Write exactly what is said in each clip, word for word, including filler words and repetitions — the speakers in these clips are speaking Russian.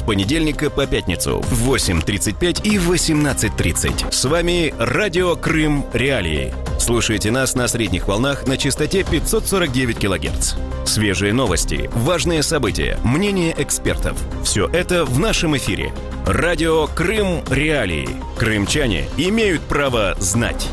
с понедельника по пятницу в восемь тридцать пять и восемнадцать тридцать. С вами Радио Крым Реалии. Слушайте нас на средних волнах на частоте пятьсот сорок девять килогерц. Свежие новости, важные события, мнения экспертов. Все это в нашем эфире. Радио Крым Реалии. Крымчане имеют право знать.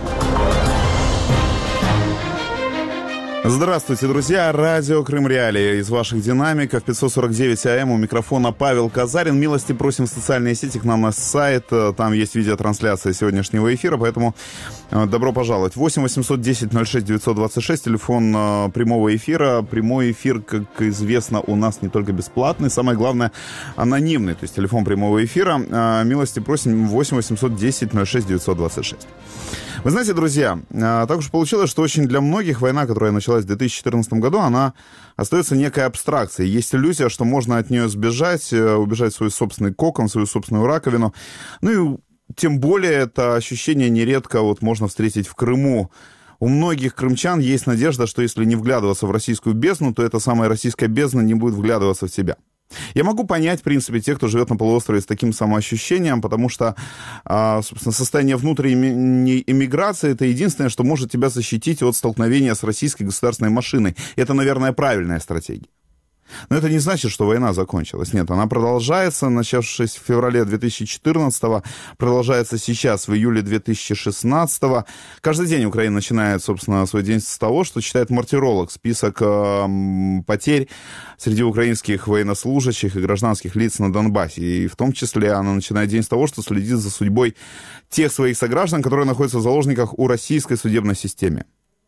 Здравствуйте, друзья. Радио Крым Реалии. Из ваших динамиков пятьсот сорок девять АМ. У микрофона Павел Казарин. Милости просим в социальные сети, к нам на сайт. Там есть видеотрансляция сегодняшнего эфира, поэтому добро пожаловать. восемь восемьсот десять ноль шесть девятьсот двадцать шесть. Телефон прямого эфира. Прямой эфир, как известно, у нас не только бесплатный, самое главное, анонимный. То есть телефон прямого эфира. Милости просим восемь восемьсот десять ноль шесть девятьсот двадцать шесть. Вы знаете, друзья, так уж получилось, что очень для многих война, которая началась в две тысячи четырнадцатом году, она остается некой абстракцией. Есть иллюзия, что можно от нее сбежать, убежать в свой собственный кокон, в свою собственную раковину. Ну и тем более это ощущение нередко вот можно встретить в Крыму. У многих крымчан есть надежда, что если не вглядываться в российскую бездну, то эта самая российская бездна не будет вглядываться в тебя. Я могу понять, в принципе, тех, кто живет на полуострове с таким самоощущением, потому что, собственно, состояние внутренней эмиграции — это единственное, что может тебя защитить от столкновения с российской государственной машиной. И это, наверное, правильная стратегия. Но это не значит, что война закончилась. Нет, она продолжается, начавшись в феврале две тысячи четырнадцатого, продолжается сейчас, в июле две тысячи шестнадцатого. Каждый день Украина начинает, собственно, свой день с того, что читает мартиролог, список э, потерь среди украинских военнослужащих и гражданских лиц на Донбассе. И в том числе она начинает день с того, что следит за судьбой тех своих сограждан, которые находятся в заложниках у российской судебной системы.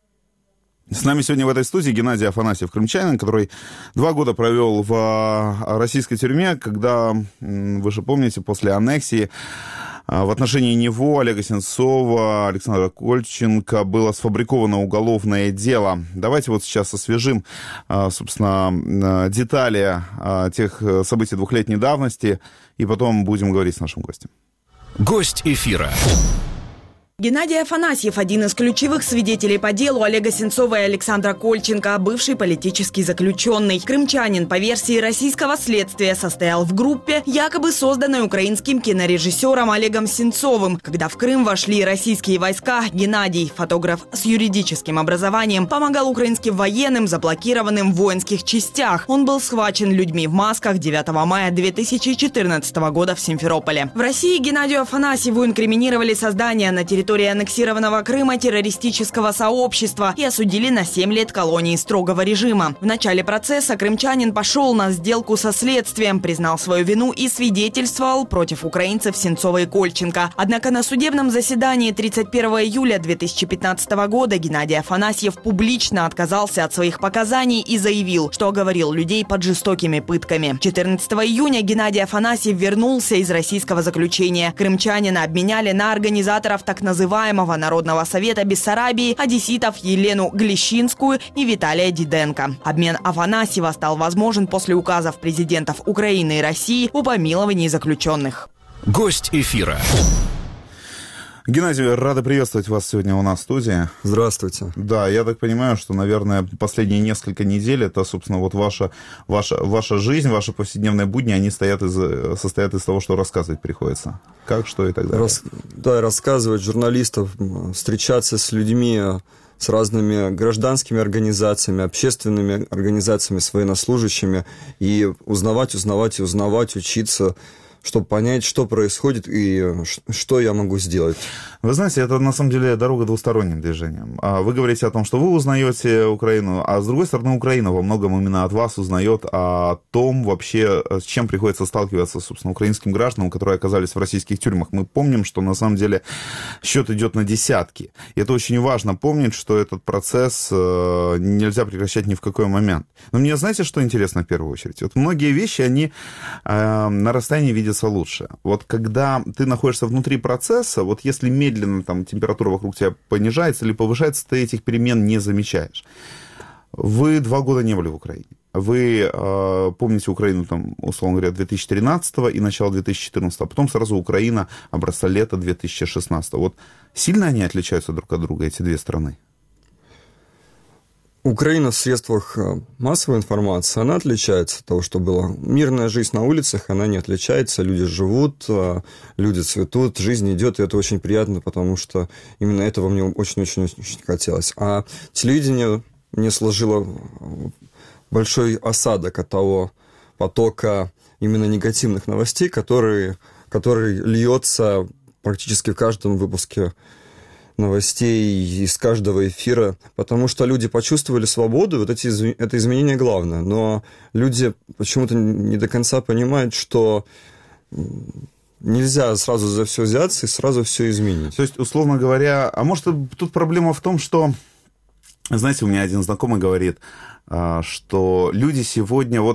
С нами сегодня в этой студии Геннадий Афанасьев, крымчанин, который два года провел в российской тюрьме, когда, вы же помните, после аннексии в отношении него, Олега Сенцова, Александра Кольченко было сфабриковано уголовное дело. Давайте вот сейчас освежим, собственно, детали тех событий двухлетней давности, и потом будем говорить с нашим гостем. Гость эфира. Геннадий Афанасьев – один из ключевых свидетелей по делу Олега Сенцова и Александра Кольченко, бывший политический заключенный. Крымчанин, по версии российского следствия, состоял в группе, якобы созданной украинским кинорежиссером Олегом Сенцовым. Когда в Крым вошли российские войска, Геннадий, фотограф с юридическим образованием, помогал украинским военным, заблокированным в воинских частях. Он был схвачен людьми в масках девятого мая две тысячи четырнадцатого года в Симферополе. В России Геннадию Афанасьеву инкриминировали создание на территории аннексированного Крыма террористического сообщества и осудили на семь лет колонии строгого режима. В начале процесса крымчанин пошел на сделку со следствием, признал свою вину и свидетельствовал против украинцев Сенцова и Кольченко. Однако на судебном заседании тридцать первого июля две тысячи пятнадцатого года Геннадий Афанасьев публично отказался от своих показаний и заявил, что оговорил людей под жестокими пытками. четырнадцатого июня Геннадий Афанасьев вернулся из российского заключения. Крымчанина обменяли на организаторов так называемого называемого Народного совета Бессарабии, одесситов Елену Глещинскую и Виталия Диденко. Обмен Афанасьева стал возможен после указов президентов Украины и России о помиловании заключенных. Гость эфира. Геннадий, рада приветствовать вас сегодня у нас в студии. Здравствуйте. Да, я так понимаю, что, наверное, последние несколько недель это, собственно, вот ваша, ваша, ваша жизнь, ваши повседневные будни, они стоят из, состоят из того, что рассказывать приходится. Как, что и так далее. Рас, да, рассказывать журналистов, встречаться с людьми, с разными гражданскими организациями, общественными организациями, с военнослужащими, и узнавать, узнавать и узнавать, учиться, чтобы понять, что происходит и что я могу сделать. Вы знаете, это на самом деле дорога двусторонним движением. Вы говорите о том, что вы узнаете Украину, а с другой стороны, Украина во многом именно от вас узнает о том вообще, с чем приходится сталкиваться, собственно, украинским гражданам, которые оказались в российских тюрьмах. Мы помним, что на самом деле счет идет на десятки. И это очень важно помнить, что этот процесс нельзя прекращать ни в какой момент. Но мне, знаете, что интересно в первую очередь? Вот многие вещи, они на расстоянии видят лучше. Вот когда ты находишься внутри процесса, вот если медленно там температура вокруг тебя понижается или повышается, ты этих перемен не замечаешь. Вы два года не были в Украине. Вы э, помните Украину, там, условно говоря, две тысячи тринадцатого и начало две тысячи четырнадцатого, а потом сразу Украина, образца лета две тысячи шестнадцатого. Вот сильно они отличаются друг от друга, эти две страны? Украина в средствах массовой информации, она отличается от того, что было. Мирная жизнь на улицах, она не отличается. Люди живут, люди цветут, жизнь идет, и это очень приятно, потому что именно этого мне очень-очень-очень хотелось. А телевидение мне сложило большой осадок от того потока именно негативных новостей, который, который льется практически в каждом выпуске новостей из каждого эфира, потому что люди почувствовали свободу, вот эти, это изменение главное, но люди почему-то не до конца понимают, что нельзя сразу за все взяться и сразу все изменить. То есть, условно говоря, а может, тут проблема в том, что, знаете, у меня один знакомый говорит, что люди сегодня, вот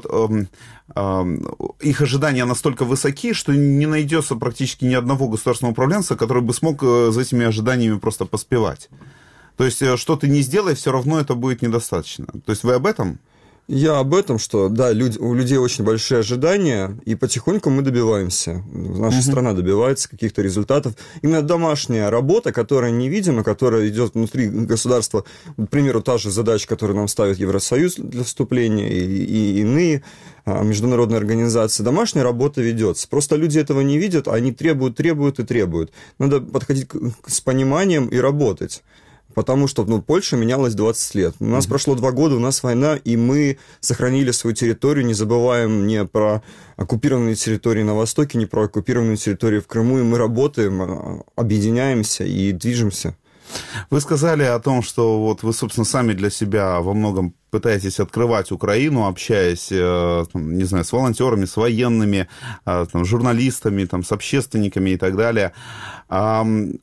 их ожидания настолько высоки, что не найдется практически ни одного государственного управленца, который бы смог за этими ожиданиями просто поспевать. То есть, что ты не сделай, все равно это будет недостаточно. То есть, вы об этом? Я об этом, что, да, люди, у людей очень большие ожидания, и потихоньку мы добиваемся. Наша uh-huh. страна добивается каких-то результатов. Именно домашняя работа, которая невидима, которая идет внутри государства, к примеру, та же задача, которую нам ставит Евросоюз для вступления и, и иные а, международные организации, домашняя работа ведется. Просто люди этого не видят, они требуют, требуют и требуют. Надо подходить к, с пониманием и работать. Потому что ну, Польша менялась двадцать лет. У нас mm-hmm. прошло два года, у нас война, и мы сохранили свою территорию, не забываем ни про оккупированные территории на Востоке, ни про оккупированные территории в Крыму, и мы работаем, объединяемся и движемся. Вы сказали о том, что вот вы, собственно, сами для себя во многом пытаетесь открывать Украину, общаясь, там, не знаю, с волонтерами, с военными, там, журналистами, там, с общественниками и так далее. А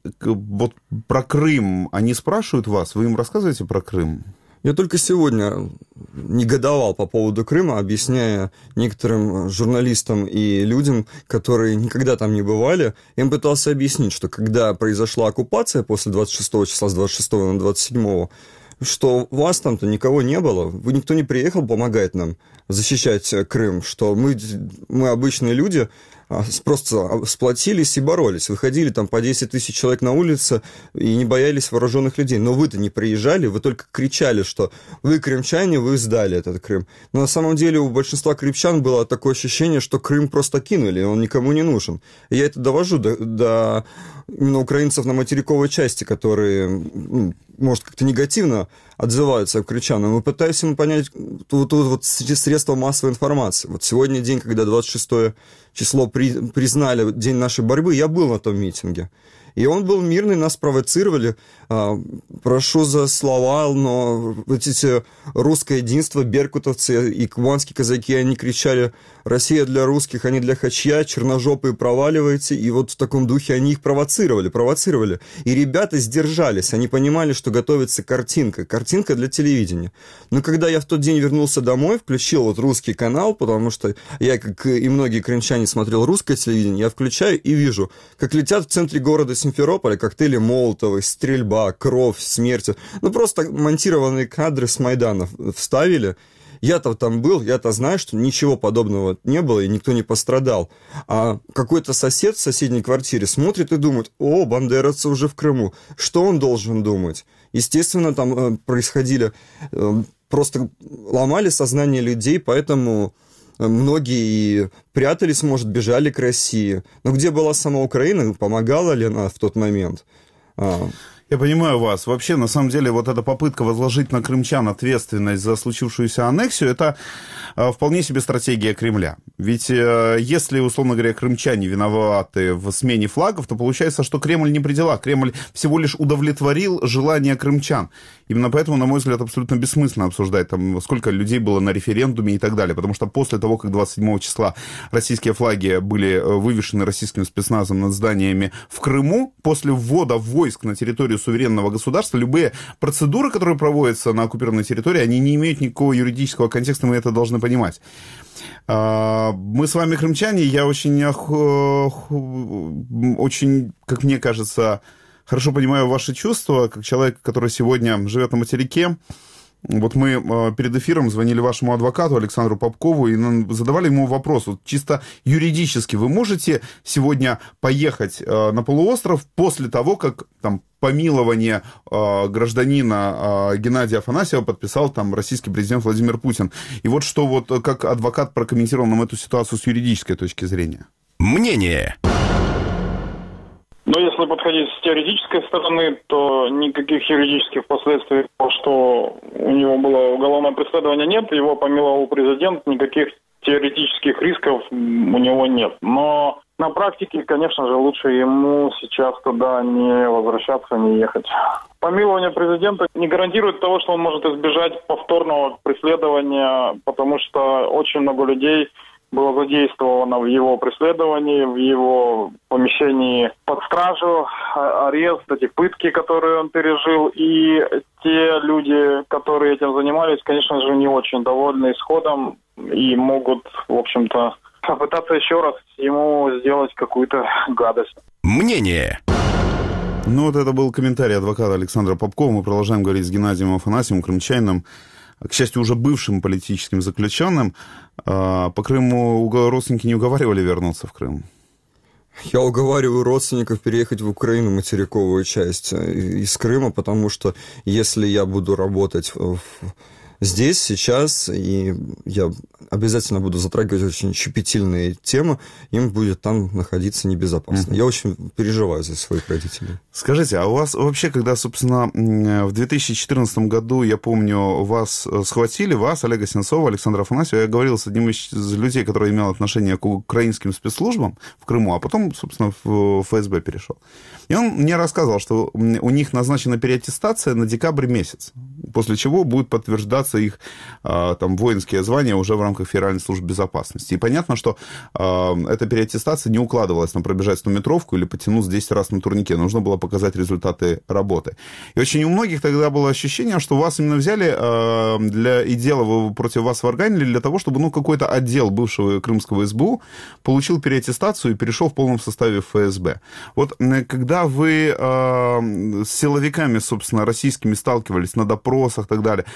вот про Крым они спрашивают вас? Вы им рассказываете про Крым? Я только сегодня негодовал по поводу Крыма, объясняя некоторым журналистам и людям, которые никогда там не бывали, я им пытался объяснить, что когда произошла оккупация после двадцать шестого числа с двадцать шестого на двадцать седьмое, что у вас там-то никого не было, вы никто не приехал помогать нам защищать Крым, что мы, мы обычные люди, просто сплотились и боролись. Выходили там по десять тысяч человек на улице и не боялись вооруженных людей. Но вы-то не приезжали, вы только кричали, что вы крымчане, вы сдали этот Крым. Но на самом деле у большинства крымчан было такое ощущение, что Крым просто кинули, он никому не нужен. И я это довожу до, до именно украинцев на материковой части, которые, ну, может, как-то негативно отзываются к крымчанам. Мы пытаемся им понять тут, тут вот средства массовой информации. Вот сегодня день, когда двадцать шестое число при, признали день нашей борьбы, я был на том митинге. И он был мирный, нас провоцировали. А, прошу за слова, но вот эти русское единство, беркутовцы и кубанские казаки, они кричали: «Россия для русских, а не для хачья, черножопые проваливайте». И вот в таком духе они их провоцировали, провоцировали. И ребята сдержались, они понимали, что готовится картинка, картинка для телевидения. Но когда я в тот день вернулся домой, включил вот русский канал, потому что я, как и многие крымчане, смотрел русское телевидение, я включаю и вижу, как летят в центре города Симферополя коктейли Молотовы, стрельба, кровь, смерть. Ну, просто монтированные кадры с Майдана вставили. Я-то там был, я-то знаю, что ничего подобного не было, и никто не пострадал. А какой-то сосед в соседней квартире смотрит и думает: о, бандеровцы уже в Крыму. Что он должен думать? Естественно, там э, происходили... Э, просто ломали сознание людей, поэтому... Многие прятались, может, бежали к России. Но где была сама Украина? Помогала ли она в тот момент? Я понимаю вас. Вообще, на самом деле, вот эта попытка возложить на крымчан ответственность за случившуюся аннексию, это вполне себе стратегия Кремля. Ведь если, условно говоря, крымчане виноваты в смене флагов, то получается, что Кремль не при делах. Кремль всего лишь удовлетворил желание крымчан. Именно поэтому, на мой взгляд, абсолютно бессмысленно обсуждать, там, сколько людей было на референдуме и так далее. Потому что после того, как двадцать седьмого числа российские флаги были вывешены российским спецназом над зданиями в Крыму, после ввода войск на территорию суверенного государства, любые процедуры, которые проводятся на оккупированной территории, они не имеют никакого юридического контекста, мы это должны понимать. Мы с вами крымчане, я очень, очень, как мне кажется, хорошо понимаю ваши чувства, как человек, который сегодня живет на материке. Вот мы перед эфиром звонили вашему адвокату Александру Попкову и задавали ему вопрос. Вот чисто юридически вы можете сегодня поехать на полуостров после того, как там помилование гражданина Геннадия Афанасьева подписал там российский президент Владимир Путин? И вот что вот как адвокат прокомментировал нам эту ситуацию с юридической точки зрения. Мнение. Но если подходить с теоретической стороны, то никаких юридических последствий, что у него было уголовное преследование, нет. Его помиловал президент, никаких теоретических рисков у него нет. Но на практике, конечно же, лучше ему сейчас туда не возвращаться, не ехать. Помилование президента не гарантирует того, что он может избежать повторного преследования, потому что очень много людей было задействовано в его преследовании, в его помещении под стражу, арест, эти пытки, которые он пережил. И те люди, которые этим занимались, конечно же, не очень довольны исходом и могут, в общем-то, попытаться еще раз ему сделать какую-то гадость. Мнение. Ну вот это был комментарий адвоката Александра Попкова. Мы продолжаем говорить с Геннадием Афанасьевым, крымчанином, к счастью, уже бывшим политическим заключенным. По Крыму родственники не уговаривали вернуться в Крым? Я уговариваю родственников переехать в Украину, материковую часть, из Крыма, потому что если я буду работать в... здесь, сейчас, и я обязательно буду затрагивать очень щепетильные темы, им будет там находиться небезопасно. Mm-hmm. Я очень переживаю за своих родителей. Скажите, а у вас вообще, когда, собственно, в две тысячи четырнадцатом году, я помню, вас схватили, вас, Олега Сенцова, Александра Афанасьева, я говорил с одним из людей, который имел отношение к украинским спецслужбам в Крыму, а потом, собственно, в эф эс бэ перешел. И он мне рассказывал, что у них назначена переаттестация на декабрь месяц, после чего будет подтверждаться их там воинские звания уже в рамках Федеральной службы безопасности. И понятно, что э, эта переаттестация не укладывалась на пробежать стометровку или потянуть десять раз на турнике. Нужно было показать результаты работы. И очень у многих тогда было ощущение, что вас именно взяли э, для, и дело против вас сварганили для того, чтобы ну, какой-то отдел бывшего крымского эс бэ у получил переаттестацию и перешел в полном составе в эф эс бэ. Вот когда вы э, с силовиками, собственно, российскими сталкивались на допросах и так далее,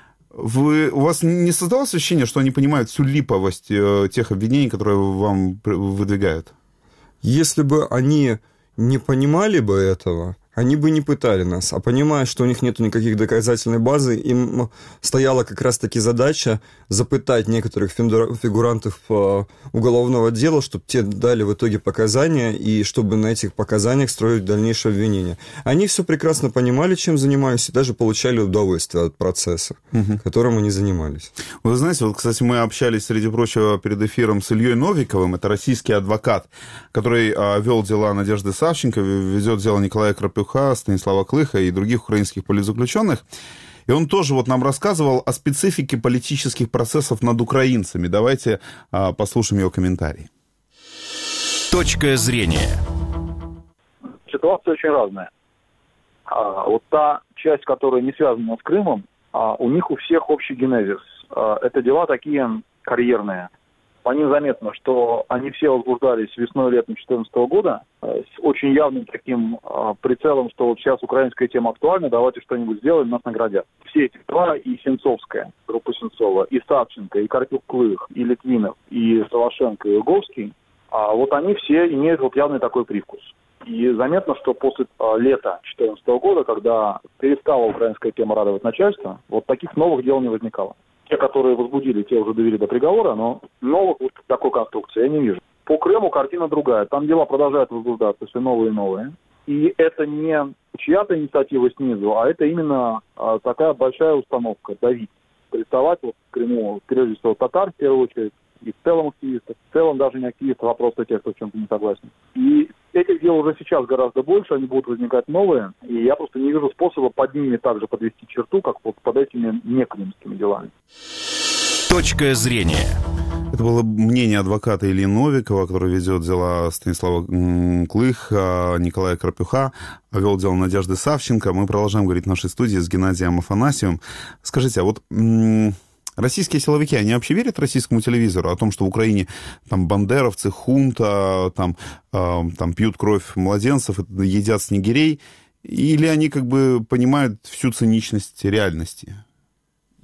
Вы, у вас не создалось ощущение, что они понимают всю липовость э, тех обвинений, которые вам выдвигают? Если бы они не понимали бы этого, они бы не пытали нас. А понимая, что у них нет никаких доказательной базы, им стояла как раз-таки задача запытать некоторых фигурантов уголовного дела, чтобы те дали в итоге показания, и чтобы на этих показаниях строить дальнейшее обвинение. Они все прекрасно понимали, чем занимались, и даже получали удовольствие от процесса, угу. которым они занимались. Вы знаете, вот, кстати, мы общались, среди прочего, перед эфиром с Ильей Новиковым, это российский адвокат, который а, вел дела Надежды Савченко, ведет дело Николая Крапюха, Станислава Клыха и других украинских политзаключенных. И он тоже вот нам рассказывал о специфике политических процессов над украинцами. Давайте а, послушаем его комментарий. Точка зрения. Ситуация очень разная. А, вот та часть, которая не связана с Крымом, а, у них у всех общий генезис. А, это дела такие карьерные. По ним заметно, что они все возбуждались весной-летом две тысячи четырнадцатого года с очень явным таким э, прицелом, что вот сейчас украинская тема актуальна, давайте что-нибудь сделаем, нас наградят. Все эти два, и Сенцовская, группа Сенцова, и Савченко, и Карпюк-Клых, и Литвинов, и Солошенко, и Уговский, а вот они все имеют вот явный такой привкус. И заметно, что после э, лета две тысячи четырнадцатого года, когда перестала украинская тема радовать начальство, вот таких новых дел не возникало. Те, которые возбудили, те уже довели до приговора, но новых вот такой конструкции я не вижу. По Крыму картина другая. Там дела продолжают возбуждаться, все новые и новые. И это не чья-то инициатива снизу, а это именно а, такая большая установка давить. Приставать вот в Крыму, прежде всего, татар, в первую очередь, и в целом активистов. В целом даже не активистов, а просто тех, кто в чем-то не согласен. И этих дел уже сейчас гораздо больше, они будут возникать новые. И я просто не вижу способа под ними также подвести черту, как вот под этими некрымскими делами. Точка зрения. Это было мнение адвоката Ильи Новикова, который ведет дела Станислава Клыха, Николая Крапюха, вел дело Надежды Савченко. Мы продолжаем говорить в нашей студии с Геннадием Афанасьевым. Скажите, а вот... Российские силовики, они вообще верят российскому телевизору о том, что в Украине там бандеровцы, хунта, там, э, там пьют кровь младенцев, едят снегирей, или они как бы понимают всю циничность реальности?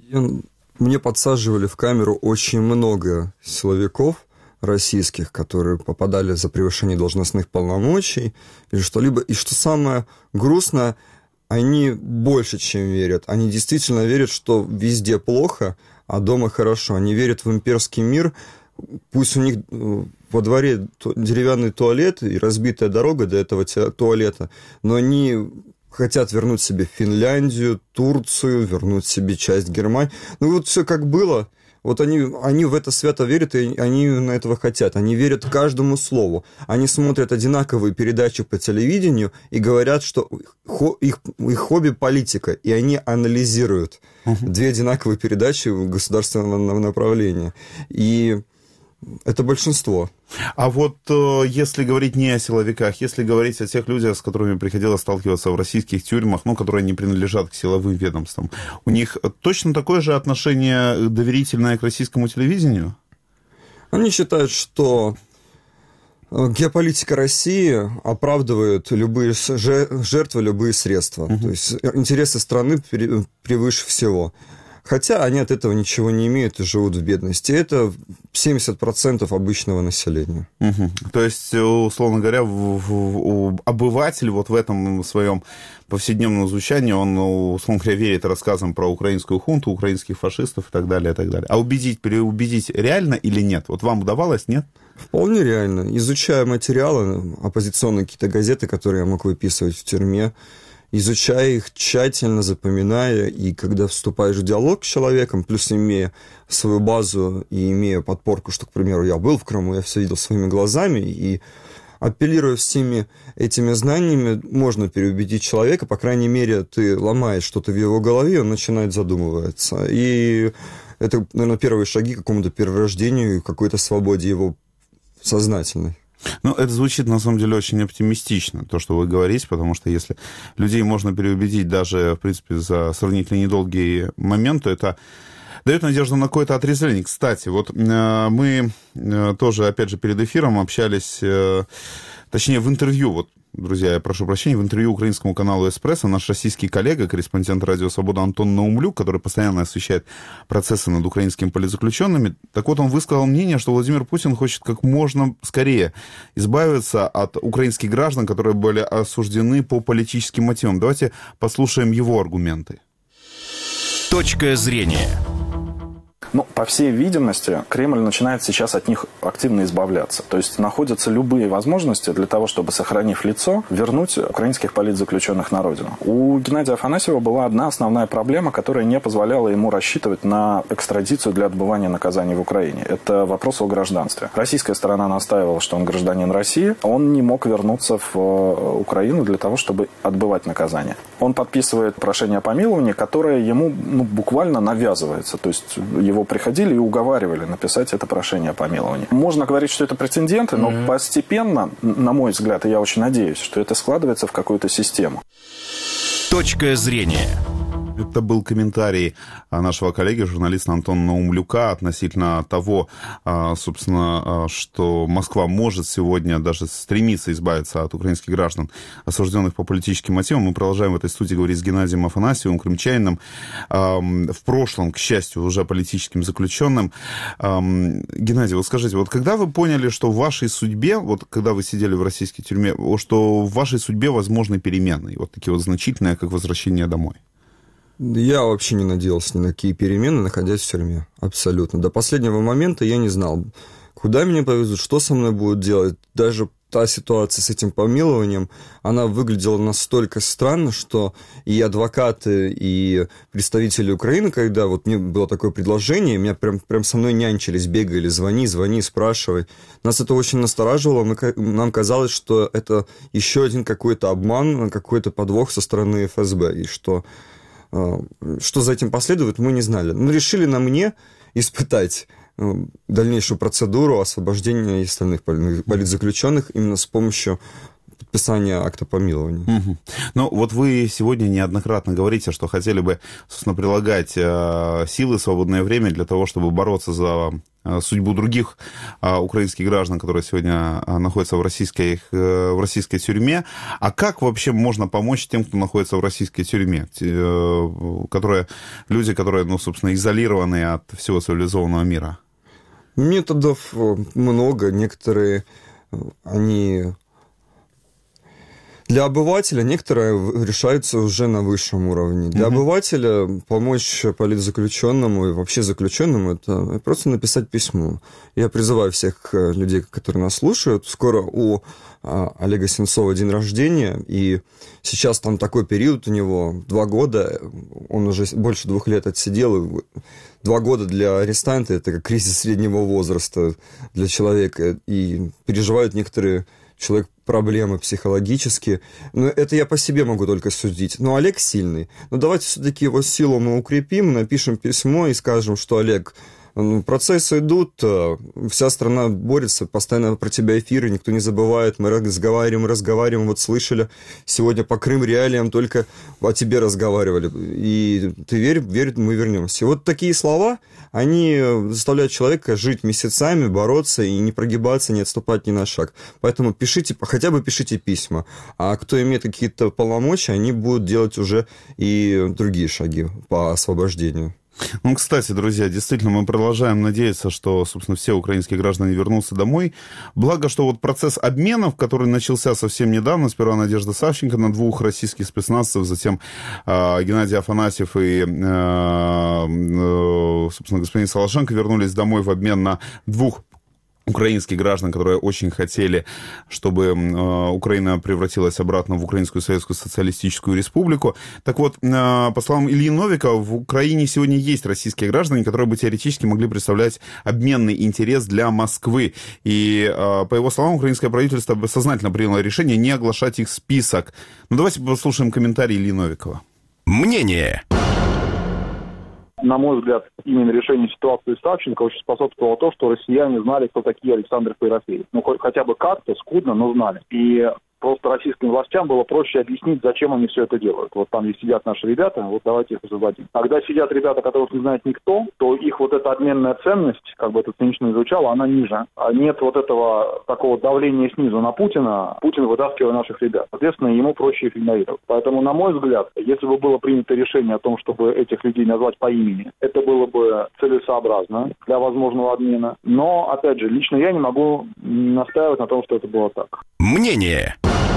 Мне подсаживали в камеру очень много силовиков российских, которые попадали за превышение должностных полномочий или что-либо. И что самое грустное, они больше, чем верят. Они действительно верят, что везде плохо, а дома хорошо. Они верят в имперский мир. Пусть у них во дворе деревянный туалет и разбитая дорога до этого туалета, но они хотят вернуть себе Финляндию, Турцию, вернуть себе часть Германии. Ну вот все как было. Вот они, они в это свято верят, и они на этого хотят. Они верят каждому слову. Они смотрят одинаковые передачи по телевидению и говорят, что их, их хобби политика, и они анализируют uh-huh. две одинаковые передачи государственного направления. И это большинство. А вот э, если говорить не о силовиках, если говорить о тех людях, с которыми приходилось сталкиваться в российских тюрьмах, ну, которые не принадлежат к силовым ведомствам, у них точно такое же отношение доверительное к российскому телевидению? Они считают, что геополитика России оправдывает любые жертвы, любые средства. Uh-huh. То есть интересы страны превыше всего. Хотя они от этого ничего не имеют и живут в бедности. Это семьдесят процентов обычного населения. Угу. То есть, условно говоря, в, в, обыватель вот в этом своем повседневном звучании, он, условно говоря, верит рассказам про украинскую хунту, украинских фашистов и так далее, и так далее. А убедить, переубедить реально или нет? Вот вам удавалось, нет? Вполне реально. Изучая материалы, оппозиционные какие-то газеты, которые я мог выписывать в тюрьме, изучая их, тщательно запоминая, и когда вступаешь в диалог с человеком, плюс имея свою базу и имея подпорку, что, к примеру, я был в Крыму, я все видел своими глазами, и апеллируя всеми этими знаниями, можно переубедить человека, по крайней мере, ты ломаешь что-то в его голове, он начинает задумываться. И это, наверное, первые шаги к какому-то перерождению и какой-то свободе его сознательной. Ну, это звучит, на самом деле, очень оптимистично, то, что вы говорите, потому что если людей можно переубедить даже, в принципе, за сравнительно недолгий момент, то это дает надежду на какое-то отрезвление. Кстати, вот э, мы э, тоже, опять же, перед эфиром общались, э, точнее, в интервью, вот, друзья, я прошу прощения, в интервью украинскому каналу «Эспрессо» наш российский коллега, корреспондент «Радио Свобода» Антон Наумлюк, который постоянно освещает процессы над украинскими политзаключенными, так вот он высказал мнение, что Владимир Путин хочет как можно скорее избавиться от украинских граждан, которые были осуждены по политическим мотивам. Давайте послушаем его аргументы. Точка зрения. Ну, по всей видимости, Кремль начинает сейчас от них активно избавляться. То есть находятся любые возможности для того, чтобы, сохранив лицо, вернуть украинских политзаключенных на родину. У Геннадия Афанасьева была одна основная проблема, которая не позволяла ему рассчитывать на экстрадицию для отбывания наказаний в Украине. Это вопрос о гражданстве. Российская сторона настаивала, что он гражданин России. Он не мог вернуться в Украину для того, чтобы отбывать наказание. Он подписывает прошение о помиловании, которое ему ну, буквально навязывается. То есть его приходили и уговаривали написать это прошение о помиловании. Можно говорить, что это прецеденты, но mm-hmm. постепенно, на мой взгляд, и я очень надеюсь, что это складывается в какую-то систему. Точка зрения. Это был комментарий нашего коллеги, журналиста Антона Наумлюка относительно того, собственно, что Москва может сегодня даже стремиться избавиться от украинских граждан, осужденных по политическим мотивам. Мы продолжаем в этой студии говорить с Геннадием Афанасьевым, крымчанином, в прошлом, к счастью, уже политическим заключенным. Геннадий, вот скажите, вот когда вы поняли, что в вашей судьбе, вот когда вы сидели в российской тюрьме, что в вашей судьбе возможны перемены, вот такие вот значительные, как возвращение домой? Я вообще не надеялся ни на какие перемены, находясь в тюрьме. Абсолютно. До последнего момента я не знал, куда меня повезут, что со мной будут делать. Даже та ситуация с этим помилованием, она выглядела настолько странно, что и адвокаты, и представители Украины, когда вот мне было такое предложение, меня прям, прям со мной нянчились, бегали, звони, звони, спрашивай. Нас это очень настораживало, мы, нам казалось, что это еще один какой-то обман, какой-то подвох со стороны эф эс бэ, и что... Что за этим последует, мы не знали. Но решили на мне испытать дальнейшую процедуру освобождения остальных политзаключенных именно с помощью подписания акта помилования. Угу. Ну, вот вы сегодня неоднократно говорите, что хотели бы, собственно, прилагать э, силы, свободное время для того, чтобы бороться за э, судьбу других э, украинских граждан, которые сегодня э, находятся в российской, э, в российской тюрьме. А как вообще можно помочь тем, кто находится в российской тюрьме? Э, которые, люди, которые, ну, собственно, изолированы от всего цивилизованного мира? Методов много. Некоторые, они... Для обывателя некоторые решаются уже на высшем уровне. Для mm-hmm. обывателя помочь политзаключенному и вообще заключенному – это просто написать письмо. Я призываю всех людей, которые нас слушают. Скоро у Олега Сенцова день рождения, и сейчас там такой период у него, два года, он уже больше двух лет отсидел, и два года для арестанта – это как кризис среднего возраста для человека, и переживают некоторые человек проблемы психологические. Но это я по себе могу только судить. Но Олег сильный. Но давайте все-таки его силу мы укрепим, напишем письмо и скажем, что Олег, процессы идут, вся страна борется, постоянно про тебя эфиры, никто не забывает, мы разговариваем, разговариваем, вот слышали, сегодня по Крым реалиям только о тебе разговаривали, и ты верь, верь, мы вернемся. И вот такие слова, они заставляют человека жить месяцами, бороться и не прогибаться, не отступать ни на шаг. Поэтому пишите, хотя бы пишите письма, а кто имеет какие-то полномочия, они будут делать уже и другие шаги по освобождению. Ну, кстати, друзья, действительно, мы продолжаем надеяться, что, собственно, все украинские граждане вернутся домой. Благо, что вот процесс обменов, который начался совсем недавно, сперва Надежда Савченко на двух российских спецназцев, затем э, Геннадий Афанасьев и, э, э, собственно, господин Солошенко вернулись домой в обмен на двух украинских граждан, которые очень хотели, чтобы э, Украина превратилась обратно в Украинскую Советскую Социалистическую Республику. Так вот, э, по словам Ильи Новикова, в Украине сегодня есть российские граждане, которые бы теоретически могли представлять обменный интерес для Москвы. И, э, по его словам, украинское правительство сознательно приняло решение не оглашать их список. Ну, давайте послушаем комментарий Ильи Новикова. Мнение. На мой взгляд, именно решение ситуации с Савченко очень способствовало то, что россияне знали, кто такие Александр Ерофеев. Ну, хотя бы как-то, скудно, но знали. И просто российским властям было проще объяснить, зачем они все это делают. Вот там, где сидят наши ребята, вот давайте их освободим. Когда сидят ребята, которых не знает никто, то их вот эта обменная ценность, как бы это цинично не звучало, она ниже. А нет вот этого такого давления снизу на Путина, Путин вытаскивает наших ребят. Соответственно, ему проще их игнорировать. Поэтому, на мой взгляд, если бы было принято решение о том, чтобы этих людей назвать по имени, это было бы целесообразно для возможного обмена. Но, опять же, лично я не могу настаивать на том, что это было так. Мнение.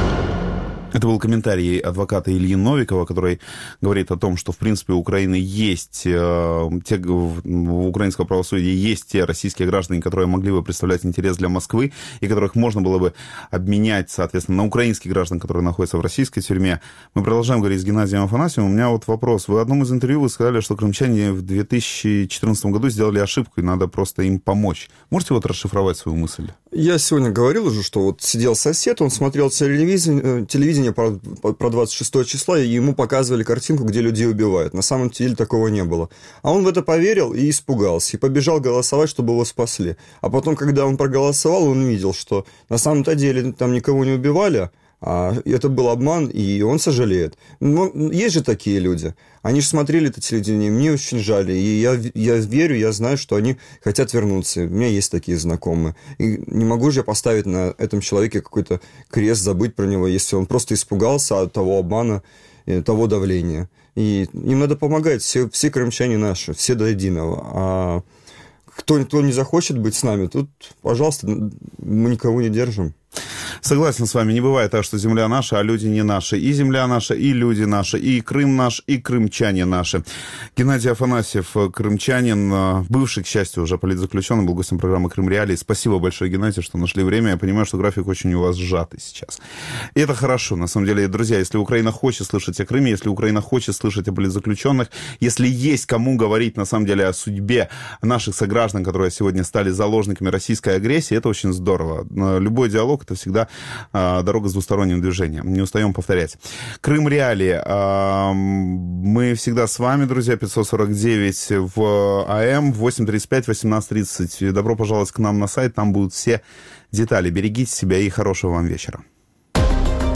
Это был комментарий адвоката Ильи Новикова, который говорит о том, что, в принципе, у Украины есть, э, те, у украинского правосудия есть те российские граждане, которые могли бы представлять интерес для Москвы, и которых можно было бы обменять, соответственно, на украинских граждан, которые находятся в российской тюрьме. Мы продолжаем говорить с Геннадием Афанасьевым. У меня вот вопрос. Вы в одном из интервью вы сказали, что крымчане в две тысячи четырнадцатом году сделали ошибку, и надо просто им помочь. Можете вот расшифровать свою мысль? Я сегодня говорил уже, что вот сидел сосед, он смотрел телевизор, телевидение про, про двадцать шестого числа, и ему показывали картинку, где людей убивают. На самом деле такого не было. А он в это поверил и испугался, и побежал голосовать, чтобы его спасли. А потом, когда он проголосовал, он увидел, что на самом-то деле там никого не убивали, а это был обман, и он сожалеет. Но есть же такие люди. Они же смотрели это телевидение, мне очень жаль. И я, я верю, я знаю, что они хотят вернуться. У меня есть такие знакомые. И не могу же я поставить на этом человеке какой-то крест, забыть про него, если он просто испугался от того обмана, того давления. И им надо помогать. Все, все крымчане наши, все до единого. А кто, кто не захочет быть с нами, тут, пожалуйста, мы никого не держим. Согласен с вами, не бывает так, что земля наша, а люди не наши. И земля наша, и люди наши, и Крым наш, и крымчане наши. Геннадий Афанасьев, крымчанин, бывший, к счастью, уже политзаключенный, был гостем программы «Крым Реалии». Спасибо большое, Геннадий, что нашли время. Я понимаю, что график очень у вас сжатый сейчас. И это хорошо, на самом деле. Друзья, если Украина хочет слышать о Крыме, если Украина хочет слышать о политзаключенных, если есть кому говорить, на самом деле, о судьбе наших сограждан, которые сегодня стали заложниками российской агрессии, это очень здорово. Любой диалог — это всегда дорога с двусторонним движением. Не устаем повторять. Крым Реалии. Мы всегда с вами, друзья. пятьсот сорок девять в АМ, восемь тридцать пять, восемнадцать тридцать. Добро пожаловать к нам на сайт. Там будут все детали. Берегите себя и хорошего вам вечера.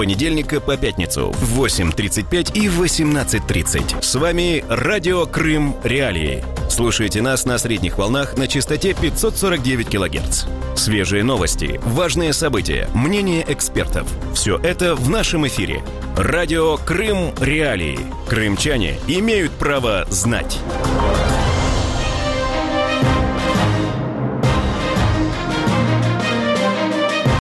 понедельника по пятницу в восемь тридцать пять и восемнадцать тридцать. С вами Радио Крым Реалии. Слушайте нас на средних волнах на частоте пятьсот сорок девять килогерц. Свежие новости, важные события, мнения экспертов. Все это в нашем эфире. Радио Крым Реалии. Крымчане имеют право знать.